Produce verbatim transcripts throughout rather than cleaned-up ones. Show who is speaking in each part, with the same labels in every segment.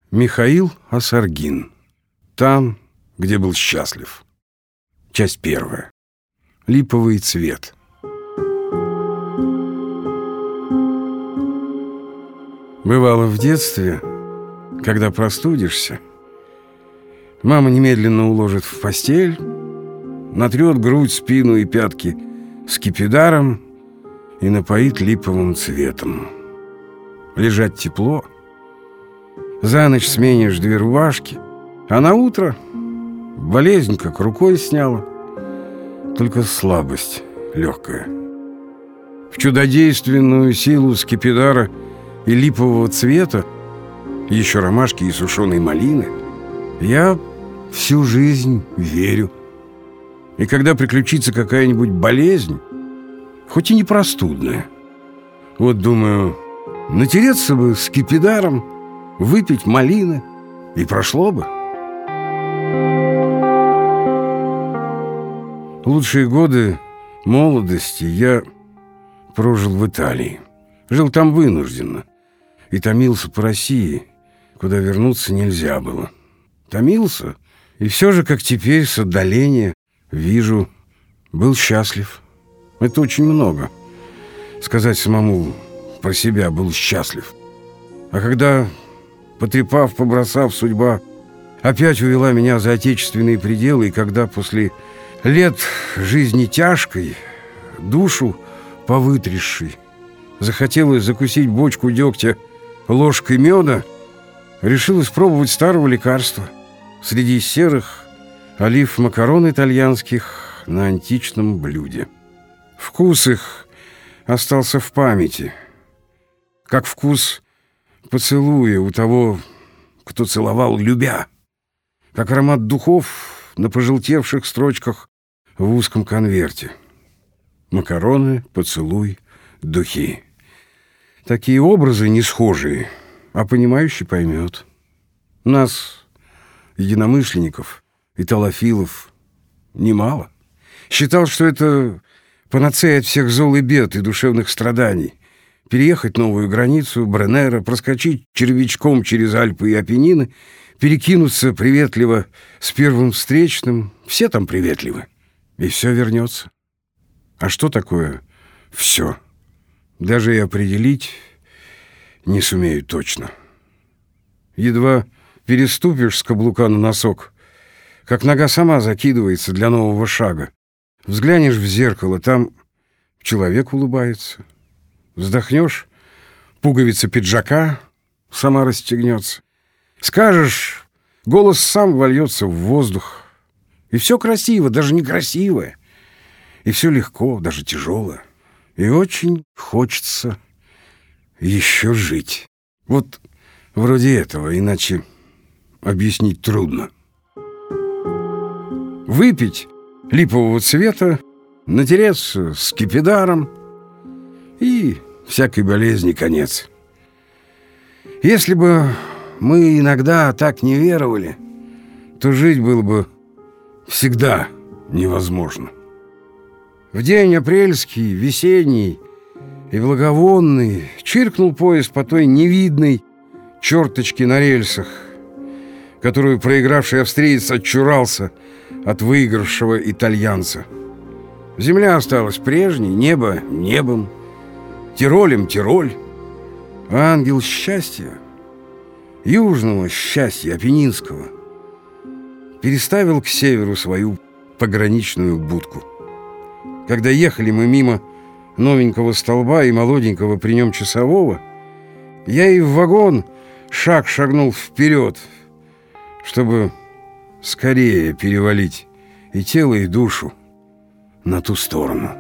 Speaker 1: Михаил Осаргин. Там, где был счастлив. Часть первая. Липовый цвет. Бывало в детстве, когда простудишься, мама немедленно уложит в постель, натрет грудь, спину и пятки скипидаром и напоит липовым цветом. Лежать тепло. За ночь сменишь две рубашки, а на утро болезнь как рукой сняла, только слабость легкая. В чудодейственную силу скипидара и липового цвета, еще ромашки и сушеной малины, я всю жизнь верю. И когда приключится какая-нибудь болезнь, хоть и не простудная, вот думаю, натереться бы скипидаром, выпить малины, и прошло бы. Лучшие годы молодости я прожил в Италии. Жил там вынужденно и томился по России, куда вернуться нельзя было. Томился, и все же, как теперь с отдаления вижу, был счастлив. Это очень много. Сказать самому про себя был счастлив. А когда, потрепав, побросав, судьба опять увела меня за отечественные пределы, и когда после лет жизни тяжкой, душу повытрясшей, захотелось закусить бочку дегтя ложкой меда, решил испробовать старого лекарства среди серых олив макарон итальянских на античном блюде. Вкус их остался в памяти, как вкус поцелуя у того, кто целовал любя, как аромат духов на пожелтевших строчках в узком конверте. Макароны, поцелуй, духи. Такие образы не схожие, а понимающий поймет. Нас, единомышленников, италофилов, немало. Считал, что это панацея от всех зол и бед и душевных страданий. Переехать новую границу Бренера, проскочить червячком через Альпы и Апеннины, перекинуться приветливо с первым встречным. Все там приветливы, и все вернется. А что такое «все»? Даже и определить не сумею точно. Едва переступишь с каблука на носок, как нога сама закидывается для нового шага. Взглянешь в зеркало, там человек улыбается. Вздохнешь, пуговица пиджака сама расстегнется. Скажешь, голос сам вольется в воздух. И все красиво, даже некрасивое. И все легко, даже тяжелое. И очень хочется еще жить. Вот вроде этого, иначе объяснить трудно. Выпить липового цвета, натереться скипидаром, и всякой болезни конец. Если бы мы иногда так не веровали, то жить было бы всегда невозможно. В день апрельский, весенний и благовонный чиркнул поезд по той невидной черточке на рельсах, которую проигравший австриец отчурался от выигравшего итальянца. Земля осталась прежней, небо небом, Тиролем Тироль. Ангел счастья, южного счастья апеннинского, переставил к северу свою пограничную будку. Когда ехали мы мимо новенького столба и молоденького при нем часового, я и в вагон шаг шагнул вперед, чтобы скорее перевалить и тело, и душу на ту сторону.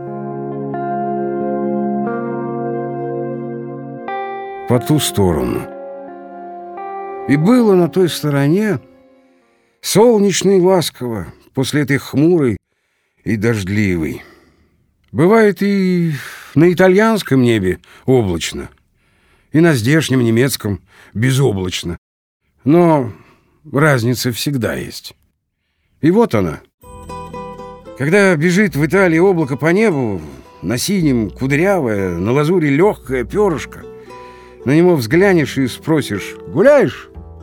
Speaker 1: По ту сторону. И было на той стороне солнечно и ласково после этой хмурой и дождливой. Бывает и на итальянском небе облачно, и на здешнем немецком безоблачно. Но разница всегда есть. И вот она. Когда бежит в Италии облако по небу, на синем кудрявое, на лазуре легкое перышко, на него взглянешь и спросишь: «Гуляешь?»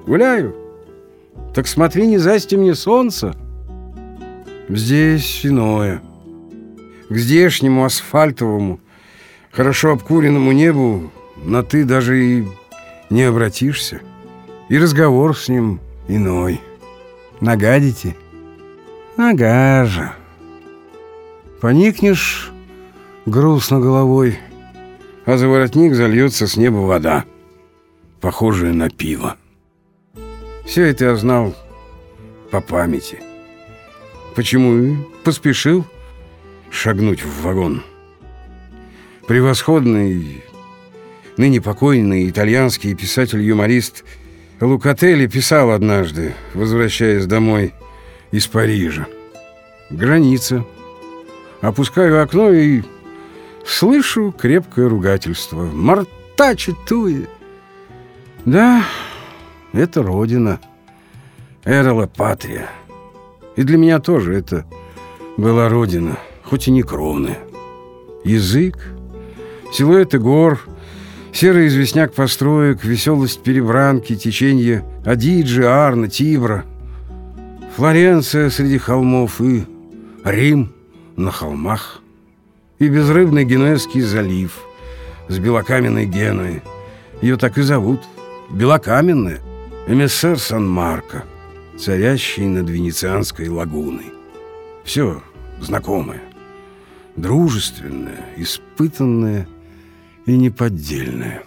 Speaker 1: Гуляю. Так смотри, не засти мне солнце. Здесь иное. К здешнему асфальтовому, хорошо обкуренному небу на «ты» даже и не обратишься. И разговор с ним иной. Нагадите? Нагажа. Поникнешь грустно головой, а за воротник зальется с неба вода, похожая на пиво. Все это я знал по памяти. Почему и поспешил шагнуть в вагон. Превосходный, ныне покойный итальянский писатель-юморист Лукателли писал однажды, возвращаясь домой из Парижа: граница. Опускаю окно и слышу крепкое ругательство. Мортачи туи. Да, это родина. Эра патрия. И для меня тоже это была родина, хоть и не кровная. Язык, силуэты гор, серый известняк построек, веселость перебранки, теченье Адиджи, Арно, Тибра, Флоренция среди холмов и Рим на холмах, и безрыбный Генуэзский залив с белокаменной Генуей. Ее так и зовут — Белокаменная, эмиссар Сан-Марко, царящий над Венецианской лагуной. Все знакомое, дружественное, испытанное и неподдельное.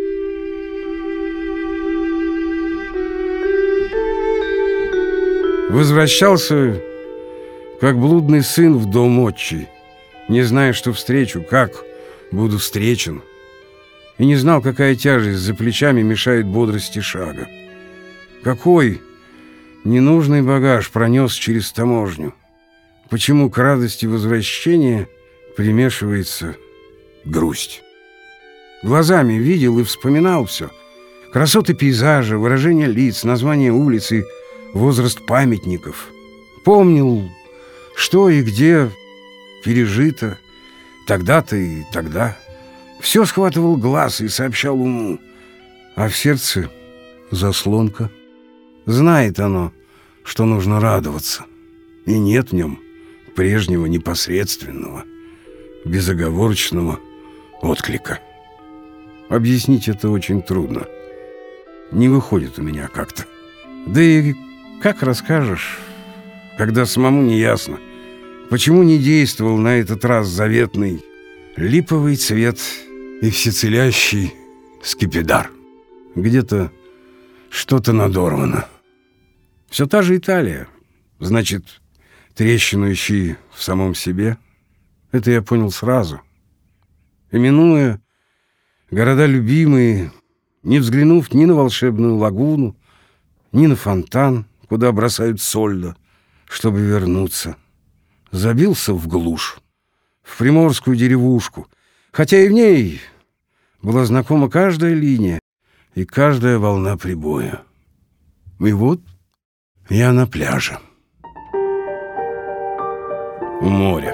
Speaker 1: Возвращался, как блудный сын, в дом отчий, не зная, что встречу, как буду встречен, и не знал, какая тяжесть за плечами мешает бодрости шага. Какой ненужный багаж пронес через таможню? Почему к радости возвращения примешивается грусть? Глазами видел и вспоминал все. Красоты пейзажа, выражение лиц, название улиц и возраст памятников. Помнил, что и где пережито тогда-то и тогда. Все схватывал глаз и сообщал уму. А в сердце заслонка. Знает оно, что нужно радоваться. И нет в нем прежнего непосредственного, безоговорочного отклика. Объяснить это очень трудно. Не выходит у меня как-то. Да и как расскажешь, когда самому не ясно, почему не действовал на этот раз заветный липовый цвет и всецелящий скипидар. Где-то что-то надорвано. Все та же Италия. Значит, трещину ищи в самом себе. Это я понял сразу. Именуя города любимые, не взглянув ни на волшебную лагуну, ни на фонтан, куда бросают сольдо, чтобы вернуться, забился в глушь, в приморскую деревушку, хотя и в ней была знакома каждая линия и каждая волна прибоя. И вот я на пляже, у моря.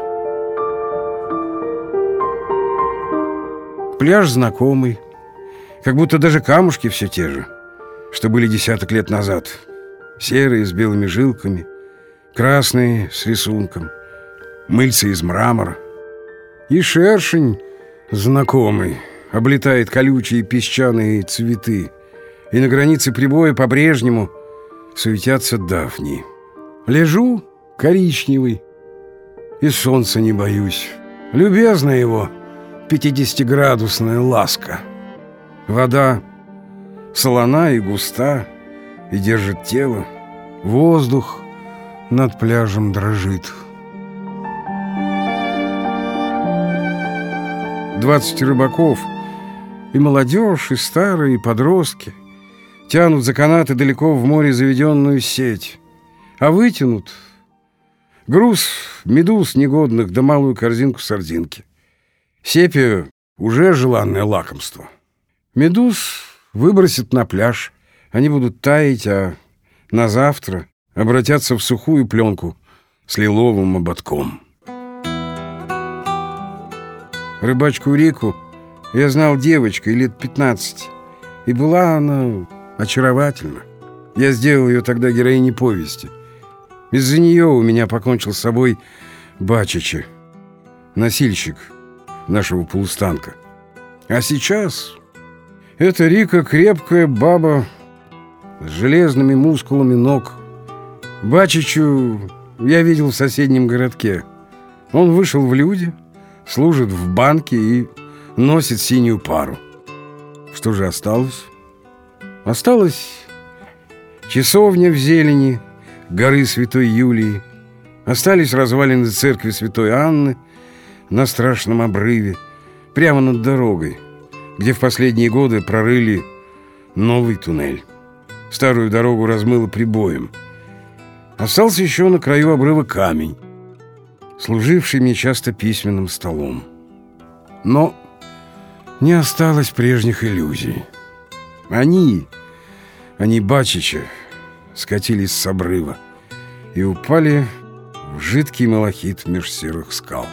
Speaker 1: Пляж знакомый, как будто даже камушки все те же, что были десяток лет назад. Серые с белыми жилками, красные с рисунком, мыльца из мрамора. И шершень знакомый облетает колючие песчаные цветы, и на границе прибоя по-прежнему суетятся дафнии. Лежу коричневый, и солнца не боюсь. Любезна его пятидесятиградусная ласка. Вода солона и густа, и держит тело. Воздух над пляжем дрожит. Двадцать рыбаков, и молодежь, и старые, и подростки тянут за канаты далеко в море заведенную сеть, а вытянут груз медуз негодных да малую корзинку сардинки. Сепия уже желанное лакомство. Медуз выбросят на пляж, они будут таять, а на завтра обратятся в сухую пленку с лиловым ободком. Рыбачку Рику я знал девочкой лет пятнадцати, и была она очаровательна. Я сделал ее тогда героиней повести. Из-за нее у меня покончил с собой Бачича, носильщик нашего полустанка. А сейчас эта Рика крепкая баба с железными мускулами ног. Бачичу я видел в соседнем городке. Он вышел в люди, служит в банке и носит синюю пару. Что же осталось? Осталась часовня в зелени горы Святой Юлии. Остались развалины церкви Святой Анны на страшном обрыве, прямо над дорогой, где в последние годы прорыли новый туннель. Старую дорогу размыло прибоем. Остался еще на краю обрыва камень, служивший мне часто письменным столом. Но не осталось прежних иллюзий. Они, они Бачича, скатились с обрыва и упали в жидкий малахит меж серых скал.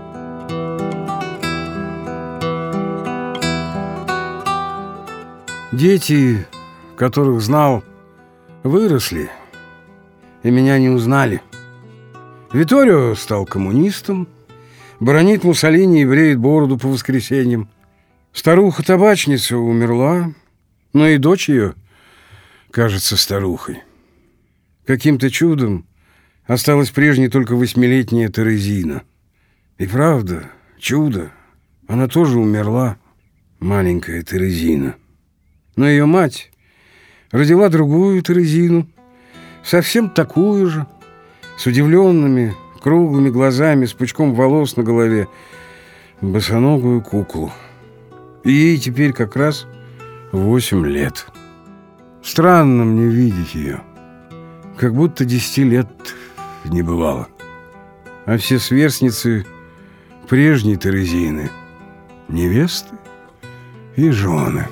Speaker 1: Дети, которых знал, выросли и меня не узнали. Виторио стал коммунистом, бранит Муссолини и бреет бороду по воскресеньям. Старуха-табачница умерла, но и дочь ее кажется старухой. Каким-то чудом осталась прежней только восьмилетняя Терезина. И правда, чудо, она тоже умерла, маленькая Терезина. Но ее мать родила другую Терезину, совсем такую же, с удивленными круглыми глазами, с пучком волос на голове, босоногую куклу. И ей теперь как раз восемь лет. Странно мне видеть ее, как будто десяти лет не бывало. А все сверстницы прежней Терезины, невесты и жены.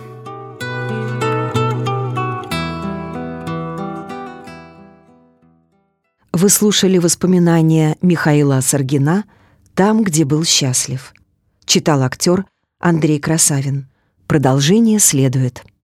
Speaker 2: Вы слушали воспоминания Михаила Саргина «Там, где был счастлив». Читал актер Андрей Красавин. Продолжение следует.